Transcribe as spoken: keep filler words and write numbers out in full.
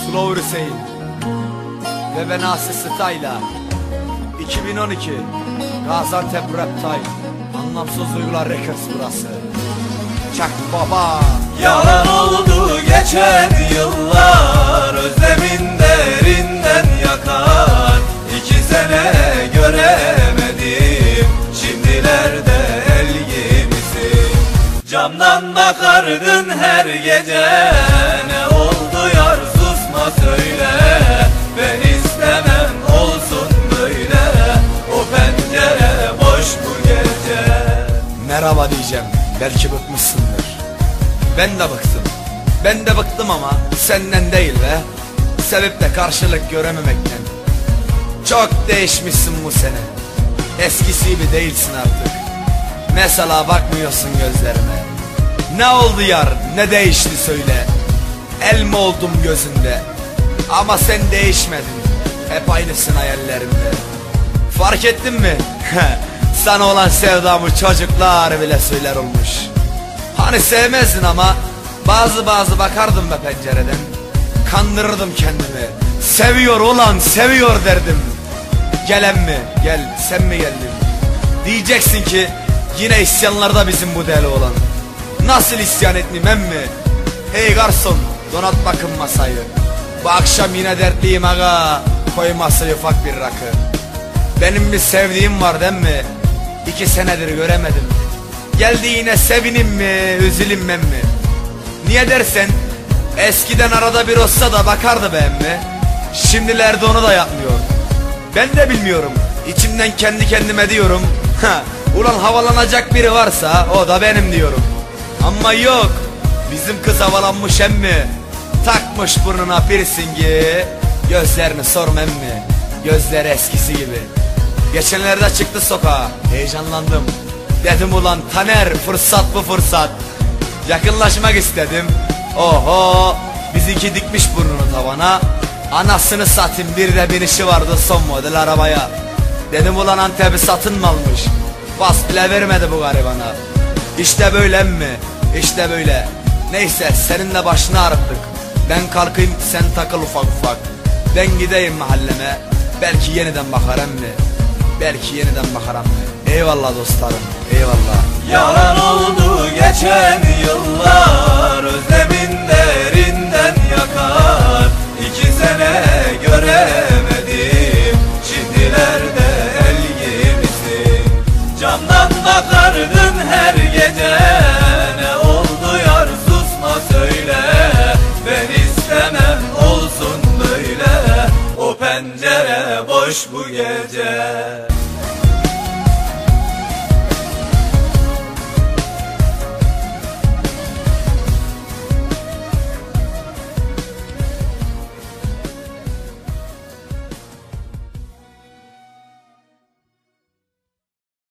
Slow Hüseyin ve ben Asi Style'a iki bin on iki Gaziantep Rap Time. Anlamsız Duygular Records burası. Çak baba. Yalan oldu geçen yıllar, özlemin derinden yakar. İki sene göremedim, şimdilerde el gibisin. Camdan bakardın her gece, ne oldu yar susma söyle. Ben istemem olsun böyle, o pencere boş bu gece. Merhaba diyeceğim, belki bıkmışsındır. Ben de bıktım, ben de bıktım ama senden değil be. Sevip de karşılık görememekten. Çok değişmişsin bu sene, eskisi gibi değilsin artık. Mesela bakmıyorsun gözlerime. Ne oldu yar, ne değişti söyle. El mi oldum gözünde? Ama sen değişmedin, hep aynısın hayallerimde. Fark ettin mi? Sana olan sevdamı çocuklar bile söyler olmuş. Hani sevmezdin ama bazı bazı bakardım be pencereden. Kandırırdım kendimi. Seviyor ulan seviyor derdim. Gelen mi? Gel, sen mi geldin? Diyeceksin ki yine isyanlarda bizim bu deli olan. Nasıl isyan etmeyeyim emmi? Hey garson, donat bakın masayı. Bu akşam yine dertliyim aga, koy masaya ufak bir rakı. Benim bir sevdiğim var değil mi? İki senedir göremedim. Geldi yine sevinim mi, üzülüm mi? Niye dersen, eskiden arada bir olsa da bakardı be emmi. Şimdilerde onu da yapmıyor. Ben de bilmiyorum, içimden kendi kendime diyorum. Ha, ulan havalanacak biri varsa o da benim diyorum. Ama yok, bizim kız havalanmış emmi. Takmış burnuna piercingi. Gözlerini sorma emmi, gözleri eskisi gibi. Geçenlerde çıktı sokağa, heyecanlandım. Dedim ulan Taner, fırsat bu fırsat. Yakınlaşmak istedim. Oho, bizimki dikmiş burnunu tavana. Anasını satayım, bir de binişi vardı son model arabaya. Dedim ulan Antep'i satın mı almış? Bas bile vermedi bu garibana. İşte böyle mi? İşte böyle. Neyse, seninle başını ağrıttık. Ben kalkayım, sen takıl ufak ufak. Ben gideyim mahalleme, belki yeniden bakarım mı? Belki yeniden bakarım mı? Eyvallah dostlarım, eyvallah. Yalan oldu geçen yıllar, özlemin derinden yakar. İki sene göremedim, şimdilerde el gibisin. Camdan bakardın her gece, ne oldu yar susma söyle. Ben istemem olsun böyle, o pencere boş bu gece.